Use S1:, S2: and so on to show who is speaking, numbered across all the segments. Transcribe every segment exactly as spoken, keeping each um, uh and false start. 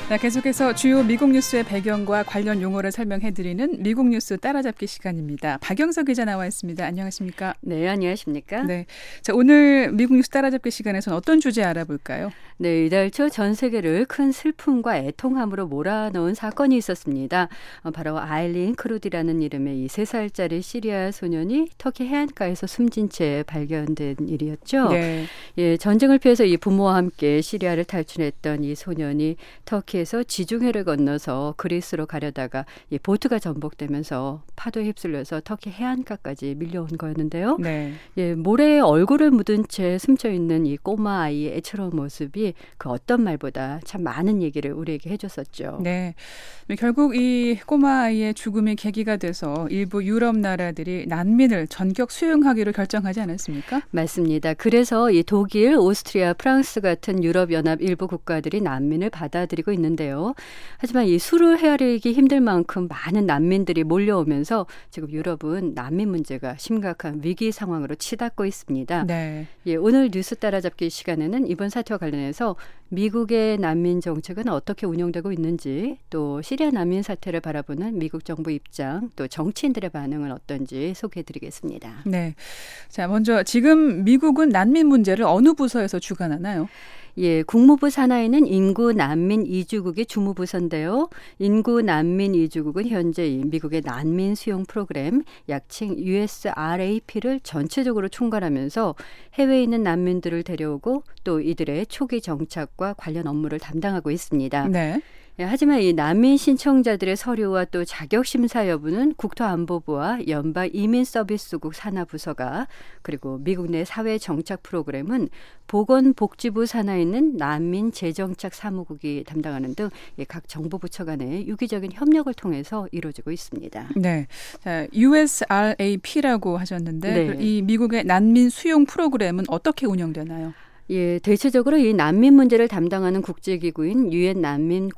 S1: 네, 계속해서 주요 미국 뉴스의 배경과 관련 용어를 설명해드리는 미국 뉴스 따라잡기 시간입니다. 박영서 기자 나와 있습니다. 안녕하십니까?
S2: 네, 안녕하십니까?
S1: 네, 자, 오늘 미국 뉴스 따라잡기 시간에서는 어떤 주제 알아볼까요?
S2: 네, 이달 초 전 세계를 큰 슬픔과 애통함으로 몰아넣은 사건이 있었습니다. 바로 아일린 크루디라는 이름의 이 세 살짜리 시리아 소년이 터키 해안가에서 숨진 채 발견된 일이었죠.
S1: 네.
S2: 예, 전쟁을 피해서 이 부모와 함께 시리아를 탈출했던 이 소년이 터키에서 지중해를 건너서 그리스로 가려다가 이 보트가 전복되면서 파도에 휩쓸려서 터키 해안가까지 밀려온 거였는데요.
S1: 네.
S2: 예, 모래에 얼굴을 묻은 채 숨져 있는 이 꼬마 아이의 애처로운 모습이 그 어떤 말보다 참 많은 얘기를 우리에게 해줬었죠.
S1: 네. 결국 이 꼬마 아이의 죽음이 계기가 돼서 일부 유럽 나라들이 난민을 전격 수용하기로 결정하지 않았습니까?
S2: 맞습니다. 그래서 이 독일, 오스트리아, 프랑스 같은 유럽연합 일부 국가들이 난민을 받아들이고 있는데요. 하지만 이 수를 헤아리기 힘들 만큼 많은 난민들이 몰려오면서 지금 유럽은 난민 문제가 심각한 위기 상황으로 치닫고 있습니다.
S1: 네.
S2: 예, 오늘 뉴스 따라잡기 시간에는 이번 사태와 관련해서 미국의 난민 정책은 어떻게 운영되고 있는지, 또 시리아 난민 사태를 바라보는 미국 정부 입장, 또 정치인들의 반응은 어떤지 소개해드리겠습니다.
S1: 네. 자, 먼저 지금 미국은 난민 문제를 어느 부서에서 주관하나요?
S2: 예, 국무부 산하에는 인구 난민 이주국이 주무부서인데요. 인구 난민 이주국은 현재 미국의 난민 수용 프로그램, 약칭 유에스알에이피를 전체적으로 총괄하면서 해외에 있는 난민들을 데려오고 또 이들의 초기 정착과 관련 업무를 담당하고 있습니다.
S1: 네.
S2: 예, 하지만 이 난민 신청자들의 서류와 또 자격 심사 여부는 국토안보부와 연방이민서비스국 산하부서가, 그리고 미국 내 사회 정착 프로그램은 보건복지부 산하에 있는 난민 재정착 사무국이 담당하는 등 각 정부 부처 간의 유기적인 협력을 통해서 이루어지고 있습니다.
S1: 네, 자, 유에스알에이피라고 하셨는데
S2: 네.
S1: 이 미국의 난민 수용 프로그램은 어떻게 운영되나요?
S2: 예, 대체적으로 이 난민 문제를 담당하는 국제기구인 유엔 난민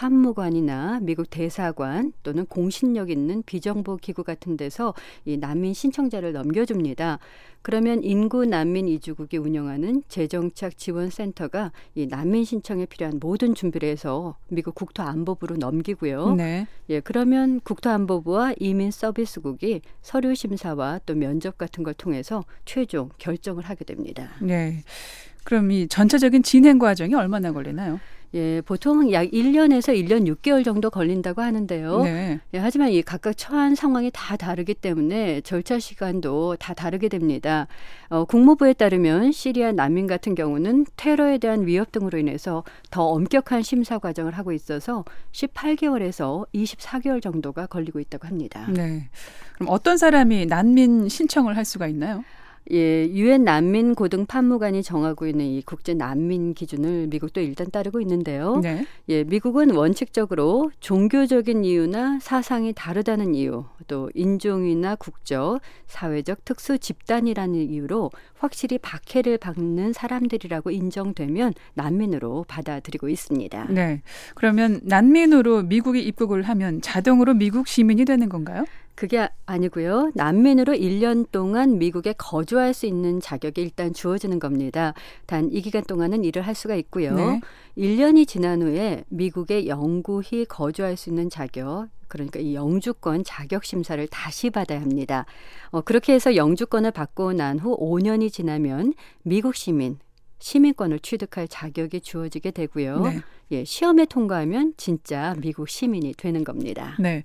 S2: 고등판무관이나 미국 대사관 또는 공신력 있는 비정부 기구 같은 데서 이 난민 신청자를 넘겨줍니다. 그러면 인구 난민 이주국이 운영하는 재정착 지원센터가 이 난민 신청에 필요한 모든 준비를 해서 미국 국토안보부로 넘기고요.
S1: 네.
S2: 예, 그러면 국토안보부와 이민서비스국이 서류 심사와 또 면접 같은 걸 통해서 최종 결정을 하게 됩니다.
S1: 네. 그럼 이 전체적인 진행 과정이 얼마나 걸리나요?
S2: 예, 보통 약 일 년에서 일 년 육 개월 정도 걸린다고 하는데요.
S1: 네.
S2: 예, 하지만 이 각각 처한 상황이 다 다르기 때문에 절차 시간도 다 다르게 됩니다. 어, 국무부에 따르면 시리아 난민 같은 경우는 테러에 대한 위협 등으로 인해서 더 엄격한 심사 과정을 하고 있어서 십팔 개월에서 이십사 개월 정도가 걸리고 있다고 합니다.
S1: 네. 그럼 어떤 사람이 난민 신청을 할 수가 있나요?
S2: 예, 유엔 난민 고등 판무관이 정하고 있는 이 국제 난민 기준을 미국도 일단 따르고 있는데요.
S1: 네.
S2: 예, 미국은 원칙적으로 종교적인 이유나 사상이 다르다는 이유, 또 인종이나 국적, 사회적 특수 집단이라는 이유로 확실히 박해를 받는 사람들이라고 인정되면 난민으로 받아들이고 있습니다.
S1: 네. 그러면 난민으로 미국에 입국을 하면 자동으로 미국 시민이 되는 건가요?
S2: 그게 아니고요. 난민으로 일 년 동안 미국에 거주할 수 있는 자격이 일단 주어지는 겁니다. 단 이 기간 동안은 일을 할 수가 있고요.
S1: 네.
S2: 일 년이 지난 후에 미국에 영구히 거주할 수 있는 자격, 그러니까 이 영주권 자격 심사를 다시 받아야 합니다. 어, 그렇게 해서 영주권을 받고 난 후 오 년이 지나면 미국 시민, 시민권을 취득할 자격이 주어지게 되고요.
S1: 네.
S2: 예, 시험에 통과하면 진짜 미국 시민이 되는 겁니다.
S1: 네.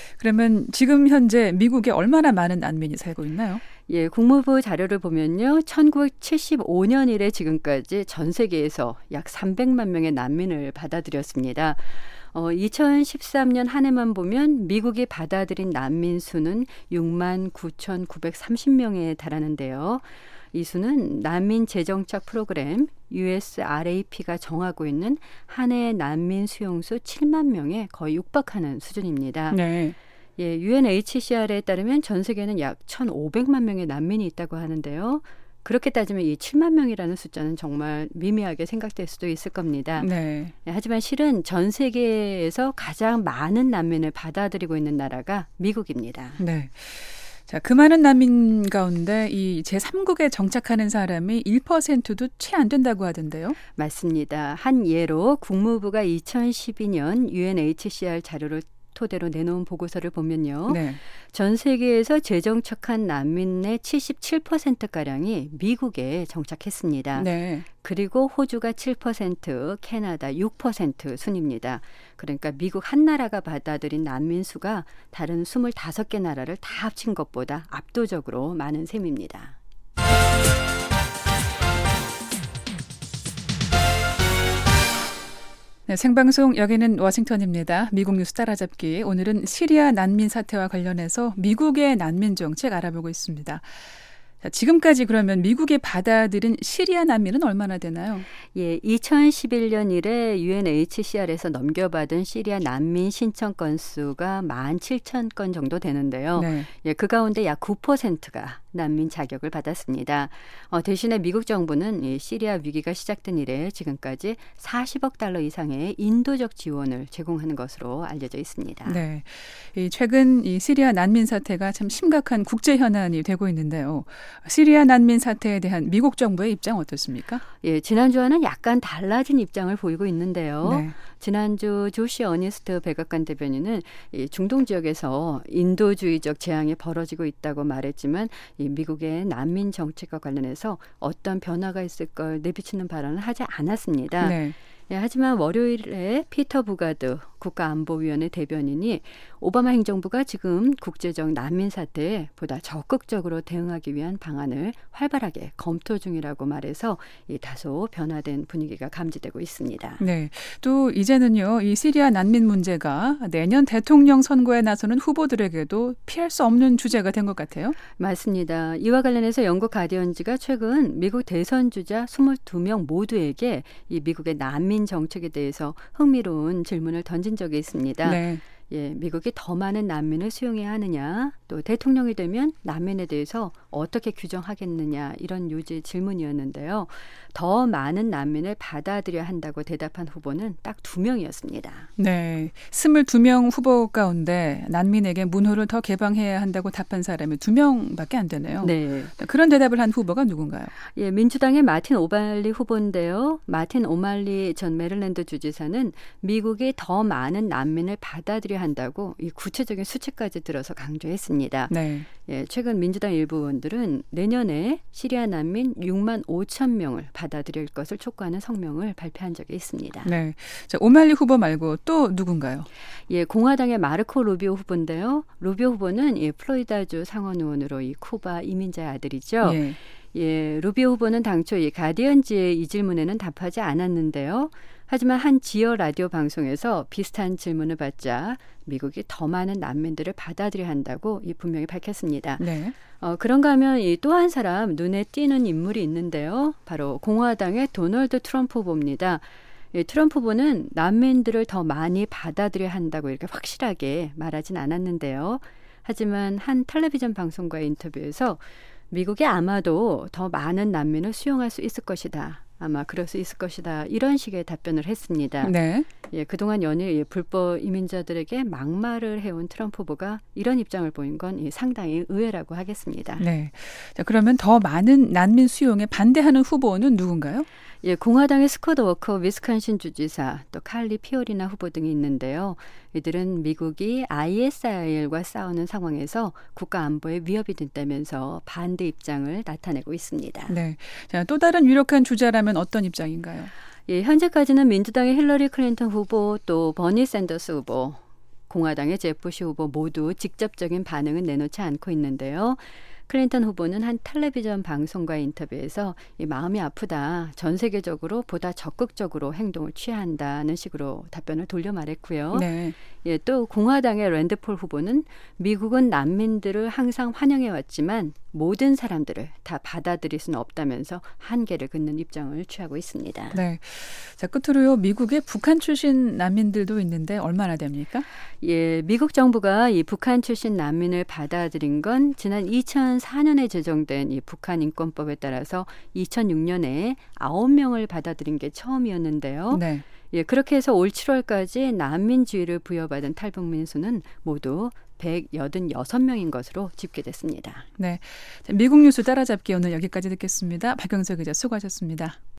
S1: 그러면 지금 현재 미국에 얼마나 많은 난민이 살고 있나요?
S2: 예, 국무부 자료를 보면요. 천구백칠십오 년 이래 지금까지 전 세계에서 약 삼백만 명의 난민을 받아들였습니다. 어, 이천십삼 년 한 해만 보면 미국이 받아들인 난민 수는 육만 구천구백삼십 명에 달하는데요. 이 수는 난민 재정착 프로그램 유에스알에이피가 정하고 있는 한 해의 난민 수용수 칠만 명에 거의 육박하는 수준입니다.
S1: 네.
S2: 예, 유엔에이치씨알에 따르면 전 세계는 약 천오백만 명의 난민이 있다고 하는데요. 그렇게 따지면 이 칠만 명이라는 숫자는 정말 미미하게 생각될 수도 있을 겁니다.
S1: 네.
S2: 예, 하지만 실은 전 세계에서 가장 많은 난민을 받아들이고 있는 나라가 미국입니다.
S1: 네. 자, 그 많은 난민 가운데 이 제삼국에 정착하는 사람이 일 퍼센트도 채 안 된다고 하던데요.
S2: 맞습니다. 한 예로 국무부가 이천십이 년 유엔에이치씨알 자료를 토대로 내놓은 보고서를 보면요.
S1: 네.
S2: 전 세계에서 재정착한 난민의 칠십칠 퍼센트가량이 미국에 정착했습니다.
S1: 네.
S2: 그리고 호주가 칠 퍼센트, 캐나다 육 퍼센트 순입니다. 그러니까 미국 한 나라가 받아들인 난민 수가 다른 스물다섯 개 나라를 다 합친 것보다 압도적으로 많은 셈입니다.
S1: 네, 생방송 여기는 워싱턴입니다. 미국 뉴스 따라잡기. 오늘은 시리아 난민 사태와 관련해서 미국의 난민 정책 알아보고 있습니다. 자, 지금까지 그러면 미국이 받아들인 시리아 난민은 얼마나 되나요?
S2: 예, 이천십일 년 이래 유엔에이치씨알에서 넘겨받은 시리아 난민 신청 건수가 만 칠천 건 정도 되는데요.
S1: 네.
S2: 예, 그 가운데 약 구 퍼센트가 난민 자격을 받았습니다. 어, 대신에 미국 정부는 이 시리아 위기가 시작된 이래 지금까지 사십억 달러 이상의 인도적 지원을 제공하는 것으로 알려져 있습니다.
S1: 네, 이 최근 이 시리아 난민 사태가 참 심각한 국제 현안이 되고 있는데요. 시리아 난민 사태에 대한 미국 정부의 입장 어떻습니까?
S2: 예, 지난주와는 약간 달라진 입장을 보이고 있는데요.
S1: 네.
S2: 지난주 조시 어니스트 백악관 대변인은 이 중동 지역에서 인도주의적 재앙이 벌어지고 있다고 말했지만 이 미국의 난민 정책과 관련해서 어떤 변화가 있을 걸 내비치는 발언을 하지 않았습니다.
S1: 네.
S2: 예, 하지만 월요일에 피터 부가드 국가안보위원회 대변인이 오바마 행정부가 지금 국제적 난민 사태에 보다 적극적으로 대응하기 위한 방안을 활발하게 검토 중이라고 말해서 이 다소 변화된 분위기가 감지되고 있습니다.
S1: 네, 또 이제는요, 이 시리아 난민 문제가 내년 대통령 선거에 나서는 후보들에게도 피할 수 없는 주제가 된 것 같아요.
S2: 맞습니다. 이와 관련해서 영국 가디언지가 최근 미국 대선 주자 이십이 명 모두에게 이 미국의 난민 정책에 대해서 흥미로운 질문을 던진 적이 있습니다.
S1: 네.
S2: 예, 미국이 더 많은 난민을 수용해야 하느냐, 또 대통령이 되면 난민에 대해서 어떻게 규정하겠느냐 이런 요지 질문이었는데요. 더 많은 난민을 받아들여야 한다고 대답한 후보는 딱 두 명이었습니다.
S1: 네, 이십이 명 후보 가운데 난민에게 문호를 더 개방해야 한다고 답한 사람이 두 명밖에 안 되네요.
S2: 네.
S1: 그런 대답을 한 후보가 누군가요?
S2: 예, 민주당의 마틴 오말리 후보인데요. 마틴 오말리 전 메릴랜드 주지사는 미국이 더 많은 난민을 받아들여야 한다고 이 구체적인 수치까지 들어서 강조했습니다.
S1: 네.
S2: 예, 최근 민주당 일부 의원들은 내년에 시리아 난민 육만 오천 명을 받아들일 것을 촉구하는 성명을 발표한 적이 있습니다.
S1: 네. 자, 오말리 후보 말고 또 누군가요?
S2: 예, 공화당의 마르코 루비오 후보인데요. 루비오 후보는 예, 플로리다주 상원 의원으로 이 쿠바 이민자의 아들이죠.
S1: 예.
S2: 예, 루비오 후보는 당초 이 가디언지의 이 질문에는 답하지 않았는데요. 하지만 한 지역 라디오 방송에서 비슷한 질문을 받자 미국이 더 많은 난민들을 받아들여야 한다고 이 분명히 밝혔습니다.
S1: 네.
S2: 어, 그런가 하면 이 또 한 사람 눈에 띄는 인물이 있는데요. 바로 공화당의 도널드 트럼프 후보입니다. 이 트럼프 후보는 난민들을 더 많이 받아들여야 한다고 이렇게 확실하게 말하진 않았는데요. 하지만 한 텔레비전 방송과의 인터뷰에서 미국이 아마도 더 많은 난민을 수용할 수 있을 것이다. 아마 그럴 수 있을 것이다. 이런 식의 답변을 했습니다.
S1: 네.
S2: 예, 그동안 연일 불법 이민자들에게 막말을 해온 트럼프 후보가 이런 입장을 보인 건 상당히 의외라고 하겠습니다.
S1: 네. 자, 그러면 더 많은 난민 수용에 반대하는 후보는 누군가요?
S2: 예, 공화당의 스콧 워커 위스콘신 주지사, 또 칼리 피오리나 후보 등이 있는데요. 이들은 미국이 아이에스아이엘과 싸우는 상황에서 국가 안보에 위협이 된다면서 반대 입장을 나타내고 있습니다.
S1: 네. 자, 또 다른 유력한 주자라면 어떤 입장인가요?
S2: 예, 현재까지는 민주당의 힐러리 클린턴 후보, 또 버니 샌더스 후보, 공화당의 제프시 후보 모두 직접적인 반응은 내놓지 않고 있는데요. 클린턴 후보는 한 텔레비전 방송과의 인터뷰에서 이 마음이 아프다. 전 세계적으로 보다 적극적으로 행동을 취해야 한다는 식으로 답변을 돌려 말했고요.
S1: 네.
S2: 예, 또 공화당의 랜드폴 후보는 미국은 난민들을 항상 환영해왔지만 모든 사람들을 다 받아들일 수는 없다면서 한계를 긋는 입장을 취하고 있습니다.
S1: 네. 자, 끝으로요. 미국의 북한 출신 난민들도 있는데 얼마나 됩니까?
S2: 예, 미국 정부가 이 북한 출신 난민을 받아들인 건 지난 이천사 년에 제정된 이 북한 인권법에 따라서 이천육 년에 아홉 명을 받아들인 게 처음이었는데요.
S1: 네.
S2: 예, 그렇게 해서 올 칠월까지 난민 지위를 부여받은 탈북민 수는 모두 백팔십육 명인 것으로 집계됐습니다.
S1: 네, 미국 뉴스 따라잡기 오늘 여기까지 듣겠습니다. 박경서 기자 수고하셨습니다.